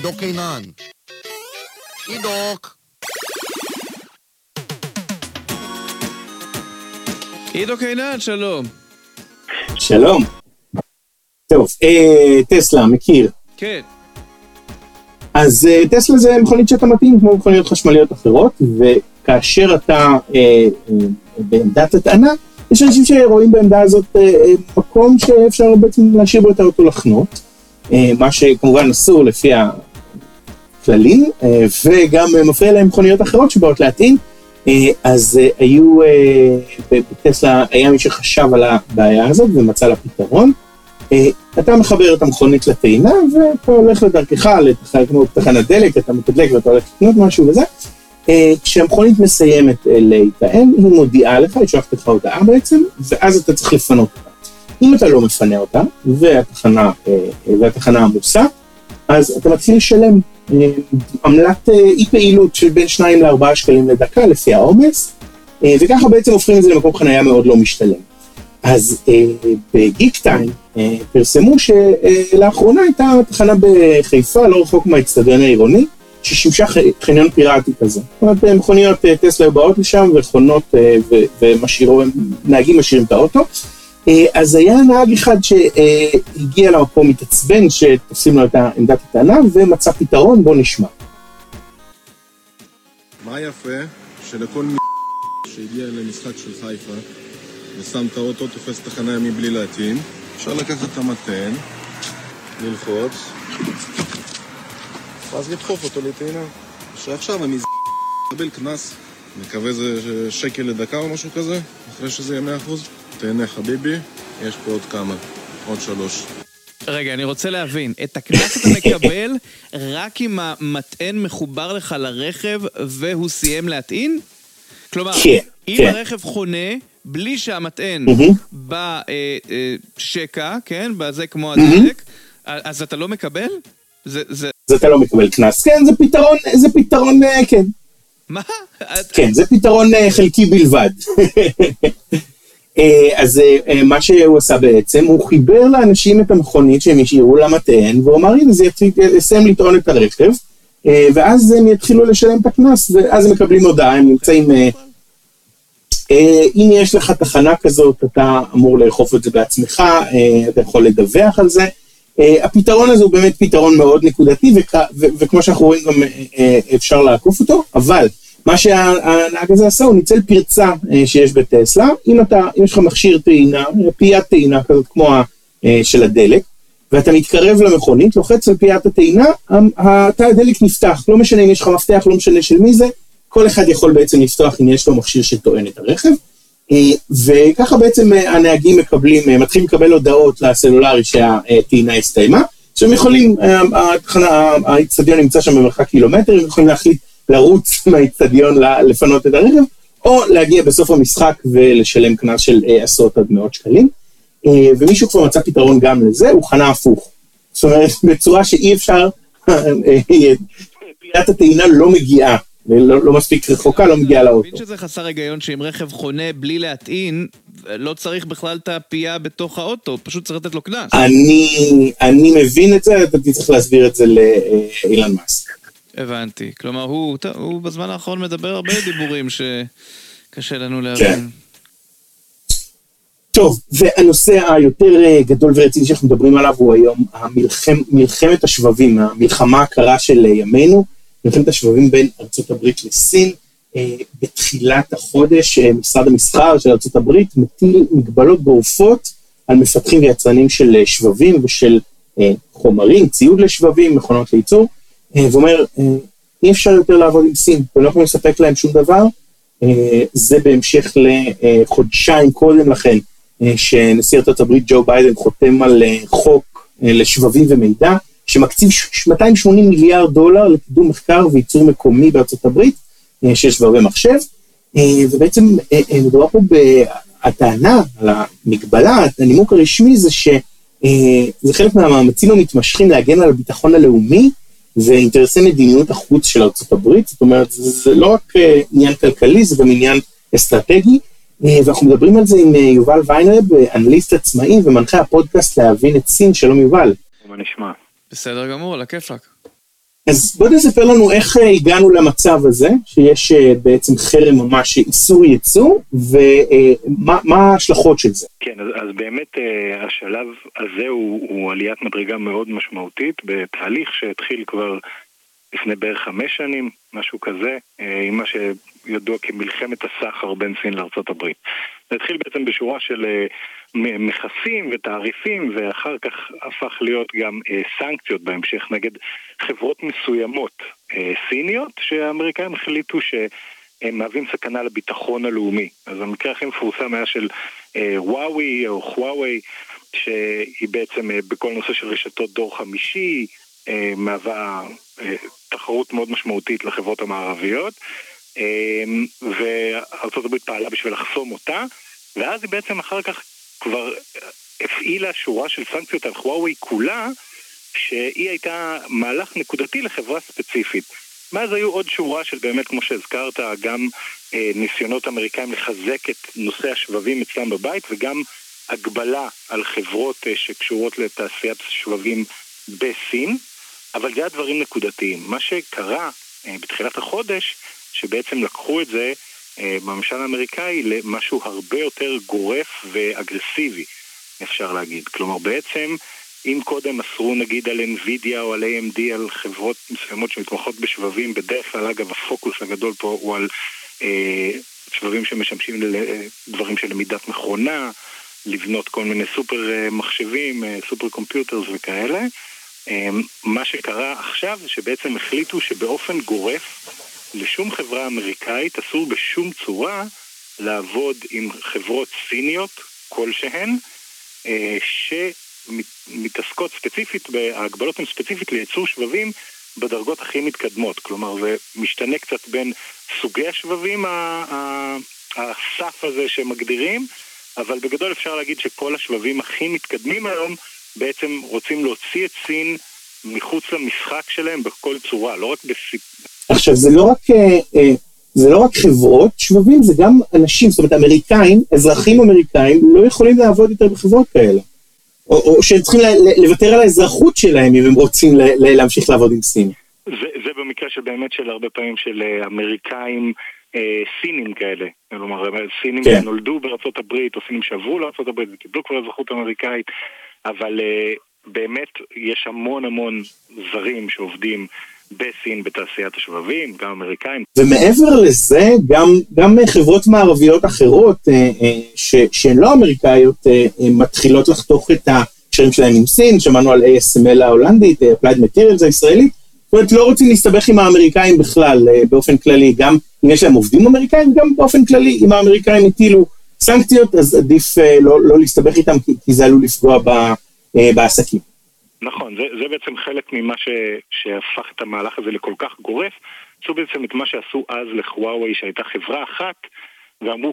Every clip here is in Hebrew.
עידו קינן. עידוק. עידו קינן, שלום. שלום. טוב, טסלה, מכיר. כן. אז טסלה זה מכונית שאתה מתאים כמו מכוניות חשמליות אחרות, וכאשר אתה בעמדת הטענה, יש אנשים שרואים בעמדה הזאת מקום שאפשר בעצם להשאיר בו את האוטו לחנות, מה שכמובן אסור לפי הכללים, וגם מפריע להם מכוניות אחרות שבאות להטעין. אז בטסלה היה מי שחשב על הבעיה הזאת ומצא לה פתרון. אתה מחבר את המכונית לטעינה, ואתה הולך לדרכך, לתחנת דלק, אתה מתדלק ואתה הולך לקנות משהו וזה. כשהמכונית מסיימת להיטען, היא מודיעה לך, היא שולחת לך הודעה בעצם, ואז אתה צריך לפנות אותה. אם אתה לא מפנה אותה, והתחנה עמוסה, אז אתה מתחיל לשלם עמלת אי פעילות של בין 2 ל-4 שקלים לדקה לפי העומס, וככה בעצם הופכים את זה למקום חנייה מאוד לא משתלם. אז בגיק טיים פרסמו שלאחרונה הייתה תחנה בחיפה, לא רחוק מהאצטדיון העירוני, ששימשה חניון פיראטי כזה. זאת אומרת, מכוניות טסלה באות לשם וחונות ונהגים משאירים את האוטו. אז היה נהג אחד שהגיע למקום מתעצבן שתופסים לו את עמדת הטענה ומצא פתרון, בוא נשמע. מה יפה? שלכל שהגיע למשחק של חיפה ושם את האוטו, תופס תחנה מבלי להטעין, אפשר לקחת את המתן, ללחוץ, ואז לדחוף אותו לטעינה. שעכשיו אני מקבל כנס, מקווה זה שקל לדקה או משהו כזה, אחרי שזה יהיה 100%. תהנה חביבי, יש פה עוד כמה, עוד 3. רגע, אני רוצה להבין, את הכנס אתה מקבל רק אם המטען מחובר לך לרכב והוא סיים להטעין? כלומר, אם הרכב חונה בלי שהמטען בשקע, כן, בזה כמו הדלק, אז אתה לא מקבל? זה אתה לא מקבל כנס, כן, זה פתרון, כן. מה? כן, זה פתרון חלקי בלבד. אז מה שהוא עשה בעצם, הוא חיבר לאנשים את המכונית שהם השאירו למטען, והוא אמר, הנה, זה יסיים לטעון את הרכב, ואז הם יתחילו לשלם את הכנס, ואז הם מקבלים הודעה, הם נמצאים, אם יש לך תחנה כזאת, אתה אמור לאכוף את זה בעצמך, אתה יכול לדווח על זה. הפתרון הזה הוא באמת פתרון מאוד נקודתי, וכמו שאנחנו רואים גם אפשר לעקוף אותו, אבל מה שהנהג הזה עשה, הוא ניצל פרצה שיש בטסלה. אם יש לך מכשיר טעינה, פיית טעינה כזאת כמו של הדלק, ואתה מתקרב למכונית, לוחץ על פיית הטעינה, תא הדלק נפתח, לא משנה אם יש לך מפתח, לא משנה של מי זה, כל אחד יכול בעצם לפתוח אם יש לו מכשיר שטוען את הרכב, וככה בעצם הנהגים מתחילים לקבל הודעות לסלולרי שהטעינה הסתיימה, שהם יכולים, האצטדיון נמצא שם במרחק קילומטר, הם יכולים להחליט לרוץ מהאצטדיון לפנות את הרכב, או להגיע בסוף המשחק ולשלם קנס של עשרות עד מאות שקלים. ומישהו כבר מצא פתרון גם לזה, הוא חנה הפוך. זאת אומרת, בצורה שאי אפשר, פיית הטעינה לא מגיעה, לא מספיק רחוקה, לא מגיעה לאוטו. אני מבין שזה חסר היגיון שאם רכב חונה בלי להטעין, לא צריך בכלל את הפייה בתוך האוטו, פשוט צריך לתת לו קנס. אני מבין את זה, אתה צריך להסביר את זה לאילן מאסק. הבנתי, כלומר הוא בזמן האחרון מדבר הרבה דיבורים שקשה לנו להבין. כן. טוב, והנושא היותר גדול ורציני שאנחנו מדברים עליו הוא היום מלחמת השבבים, המלחמה הקרה של ימינו, מלחמת השבבים בין ארצות הברית לסין. בתחילת החודש משרד המסחר של ארצות הברית מטיל מגבלות גורפות על מפתחים ויצרנים של שבבים ושל חומרים, ציוד לשבבים, מכונות לייצור, ואומר, אי אפשר יותר לעבוד עם סין, ולא יכולים לספק להם שום דבר. זה בהמשך לחודשיים קודם לכן, שנשיא ארצות הברית ג'ו ביידן חותם על חוק לשבבים ומידע, שמקציב $280 מיליארד לקידום מחקר וייצור מקומי בארצות הברית, של שבבי מחשב, ובעצם מדובר פה בהטענה על המגבלה, הנימוק הרשמי זה שזה חלק מהמאמצים המתמשכים להגן על הביטחון הלאומי, ואינטרסי מדיניות החוץ של ארצות הברית. זאת אומרת, זה לא רק עניין כלכלי, זה גם עניין אסטרטגי, ואנחנו מדברים על זה עם יובל ויינרב, אנליסט עצמאי ומנחה הפודקאסט להבין את סין. שלום יובל. מה נשמע? בסדר גמור, על הכיפק. אז בוא תספר לנו איך הגענו למצב הזה, שיש בעצם חרם ממש איסור ייצוא, ומה ההשלכות של זה? כן, אז באמת השלב הזה הוא עליית מדרגה מאוד משמעותית, בתהליך שהתחיל כבר לפני בערך 5 שנים, משהו כזה, עם מה שידוע כמלחמת הסחר בין סין לארצות הברית. זה התחיל בעצם בשורה של מכסים ותעריפים, ואחר כך הפך להיות גם סנקציות בהמשך נגד חברות מסוימות סיניות, שהאמריקאים החליטו שהם מהווים סכנה לביטחון הלאומי. אז המקרה הכי מפורסם היה של וואוי או חוואוי, שהיא בעצם בכל נושא של רשתות דור 5, מהווה תחרות מאוד משמעותית לחברות המערביות, וארצות הברית פעלה בשביל לחסום אותה, ואז היא בעצם אחר כך כבר הפעילה שורה של סנקציות על חוואוי כולה, שהיא הייתה מהלך נקודתי לחברה ספציפית. מאז היו עוד שורה של באמת, כמו שהזכרת, גם ניסיונות אמריקאים לחזק את נושא השבבים אצלם בבית, וגם הגבלה על חברות שקשורות לתעשיית השבבים בסין, אבל זה הדברים נקודתיים. מה שקרה בתחילת החודש, שבעצם לקחו את זה בממשל האמריקאי למשהו הרבה יותר גורף ואגרסיבי, אפשר להגיד. כלומר, בעצם, אם קודם אסרו נגיד על NVIDIA או על AMD, על חברות מסוימות שמתמחות בשבבים, בדרך כלל אגב הפוקוס הגדול פה הוא על שבבים שמשמשים לדברים של למידת מכונה, לבנות כל מיני סופר מחשבים, סופר קומפיוטרס וכאלה. מה שקרה עכשיו זה שבעצם החליטו שבאופן גורף לשום חברה אמריקאית אסור בשום צורה לעבוד עם חברות סיניות כלשהן שמתעסקות ספציפית, ההגבלות הן ספציפית לייצור שבבים בדרגות הכי מתקדמות. כלומר זה משתנה קצת בין סוגי השבבים, הסף הזה שמגדירים, אבל בגדול אפשר להגיד שכל השבבים הכי מתקדמים היום בעצם רוצים להוציא את סין מחוץ למשחק שלהם בכל צורה, לא רק עכשיו, זה לא רק חברות שבבים, זה גם אנשים, זאת אומרת, אמריקאים, אזרחים אמריקאים, לא יכולים לעבוד יותר בחברות כאלה. או שהם צריכים לוותר על האזרחות שלהם, אם הם רוצים להמשיך לעבוד עם סין. זה במקרה שבאמת של הרבה פעמים של אמריקאים סינים כאלה. כלומר, סינים שנולדו בארצות הברית, או סינים שעברו לארצות הברית, וקיבלו כבר אזרחות אמריקאית, אבל באמת יש המון זרים שעובדים בסין בתעשיית השבבים, גם אמריקאים. ומעבר לזה, גם חברות מערביות אחרות שהן לא אמריקאיות מתחילות לחתוך את הקשרים שלהם עם סין. שמענו על ASML ההולנדית, Applied Materials הישראלית. זאת אומרת, לא רוצים להסתבך עם האמריקאים בכלל, באופן כללי. גם אם יש להם עובדים אמריקאים, גם באופן כללי, אם האמריקאים הטילו סנקציות, אז עדיף לא להסתבך איתם, כי זה עלול לפגוע בעסקים. נכון, זה בעצם חלק ממה שהפך את המהלך הזה לכל כך גורף. עשו בעצם את מה שעשו אז לחוואוי, שהייתה חברה אחת, ואמרו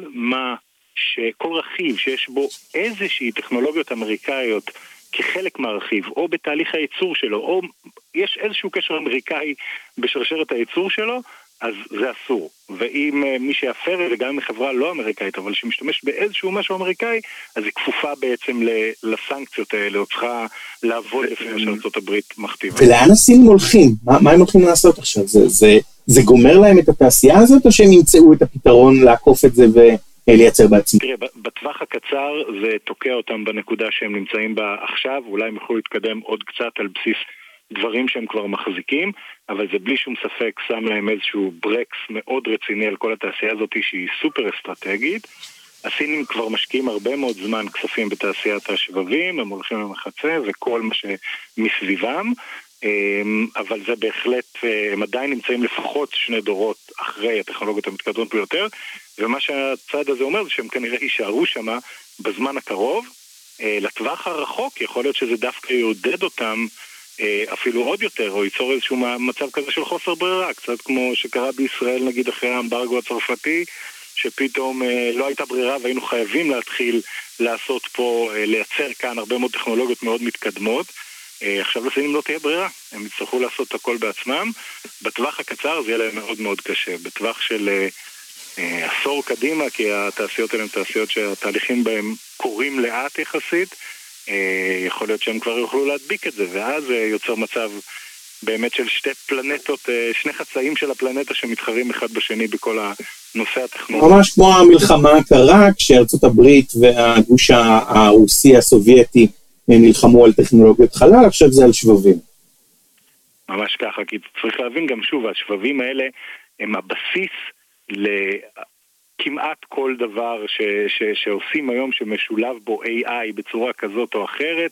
כל רכיב שיש בו איזושהי טכנולוגיות אמריקאיות כחלק מהרכיב, או בתהליך הייצור שלו, או יש איזשהו קשר אמריקאי בשרשרת הייצור שלו, אז זה אסור. ואם מי שיפר זה גם מחברה לא אמריקאית, אבל שמשתמש באיזשהו משהו אמריקאי, אז היא כפופה בעצם לסנקציות האלה, או צריכה לעבוד לפי מה שארצות הברית מכתיבה. ולאן הסינים הולכים? מה הם הולכים לעשות עכשיו? זה גומר להם את התעשייה הזאת, או שהם ימצאו את הפתרון לעקוף את זה ולייצר בעצמם? תראה, בטווח הקצר זה תוקע אותם בנקודה שהם נמצאים בה עכשיו, אולי הם יוכלו להתקדם עוד קצת על בסיס דברים שהם כבר מחזיקים, אבל זה בלי שום ספק שם להם איזשהו ברקס מאוד רציני על כל התעשייה הזאת שהיא סופר אסטרטגית. הסינים כבר משקיעים הרבה מאוד זמן כספים בתעשיית השבבים, הם הולכים למחצה וכל מה שמסביבם, אבל זה בהחלט, הם עדיין נמצאים לפחות 2 דורות אחרי הטכנולוגיות המתקדמות ביותר, ומה שהצד הזה אומר זה שהם כנראה יישארו שמה בזמן הקרוב. לטווח הרחוק יכול להיות שזה דווקא יעודד אותם אפילו עוד יותר, או ייצור איזשהו מצב כזה של חוסר ברירה, קצת כמו שקרה בישראל נגיד אחרי האמברגו הצרפתי, שפתאום לא הייתה ברירה והיינו חייבים להתחיל לעשות פה, לייצר כאן הרבה מאוד טכנולוגיות מאוד מתקדמות. עכשיו לסינים לא תהיה ברירה, הם יצטרכו לעשות הכל בעצמם. בטווח הקצר זה יהיה להם מאוד מאוד קשה, בטווח של עשור קדימה, כי התעשיות האלה הן תעשיות שהתהליכים בהם קורים לאט יחסית, יכול להיות שהם כבר יוכלו להדביק את זה, ואז יוצר מצב באמת של שתי פלנטות, שני חצאים של הפלנטה שמתחרים אחד בשני בכל הנושא הטכנולוגי. ממש כמו המלחמה הקרה, כשארצות הברית והגוש הרוסי הסובייטי נלחמו על טכנולוגיות חלל, עכשיו זה על שבבים. ממש ככה, כי צריך להבין גם שוב, השבבים האלה הם הבסיס לכמעט כל דבר שעושים היום שמשולב בו AI בצורה כזאת או אחרת,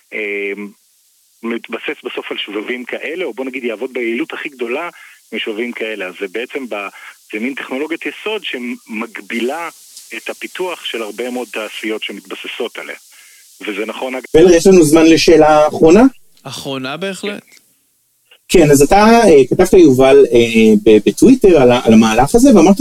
מתבסס בסוף על שבבים כאלה, או בוא נגיד יעבוד ביעילות הכי גדולה משבבים כאלה. אז זה בעצם זה מין טכנולוגיית יסוד שמגבילה את הפיתוח של הרבה מאוד תעשיות שמתבססות עליה. וזה נכון. ולר, יש לנו זמן לשאלה האחרונה? אחרונה בהחלט. כן, אז אתה כתבת יובל בטוויטר על המהלך הזה, ואמרת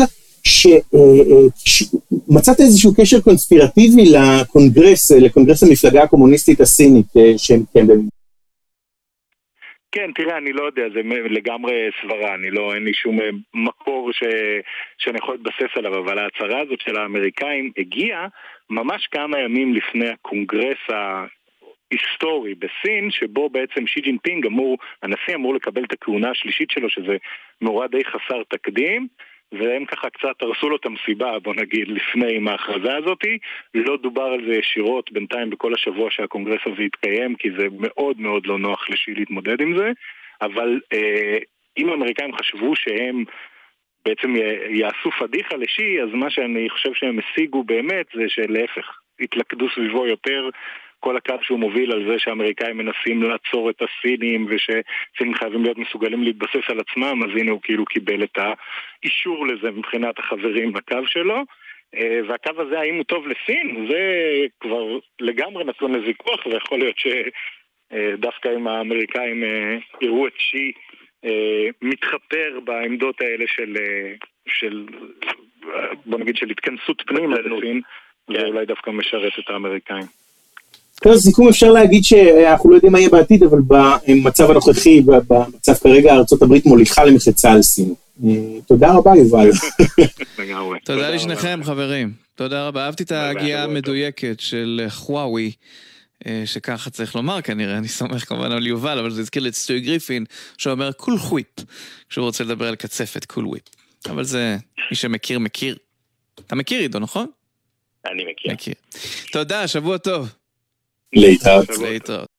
שמצאת איזשהו קשר קונספירטיבי לקונגרס המפלגה הקומוניסטית הסינית שהם קמפים. כן, תראה, אני לא יודע, זה לגמרי סברה, אין לי שום מקור שאני יכול להתבסס עליו, אבל ההצהרה הזאת של האמריקאים הגיעה ממש כמה ימים לפני הקונגרס היסטורי בסין, שבו בעצם שי ג'ינפינג הנשיא אמור לקבל את הכהונה השלישית שלו, שזה מאורע די חסר תקדים, והם ככה קצת הרסו לו את המסיבה, בוא נגיד, לפני עם ההכרזה הזאת. לא דובר על זה ישירות בינתיים בכל השבוע שהקונגרס הזה יתקיים, כי זה מאוד מאוד לא נוח לשי להתמודד עם זה, אבל אם האמריקאים חשבו שהם בעצם יעשו פדיחה לשי, אז מה שאני חושב שהם השיגו באמת זה שלהפך, התלכדו סביבו יותר כל הקו שהוא מוביל על זה שהאמריקאים מנסים לעצור את הסינים ושסינים חייבים להיות מסוגלים להתבסס על עצמם, אז הנה הוא כאילו קיבל את האישור לזה מבחינת החברים בקו שלו, והקו הזה האם הוא טוב לסין, זה כבר לגמרי נתון לוויכוח, ויכול להיות שדווקא אם האמריקאים יראו את שי מתחפר בעמדות האלה של בוא נגיד של התכנסות פנימה לסין, זה אולי דווקא משרת את האמריקאים. טוב, סיכום אפשר להגיד שאנחנו לא יודעים מה יהיה בעתיד, אבל במצב הנוכחי, במצב כרגע, ארצות הברית מוליכה למחצה על סין. תודה רבה, יובל. תודה לשניכם, חברים. תודה רבה. אהבתי את ההגיעה המדויקת של חוואוי, שככה צריך לומר כנראה, אני סומך כמובן על יובל, אבל זה הזכיר לי את סטוי גריפין, שאומר קול חוויפ, כשהוא רוצה לדבר על קצפת, קול וויפ. אבל זה, מי שמכיר, מכיר. אתה מכיר עידו, נכון? אני מכיר. תודה, שבוע טוב. להתראות.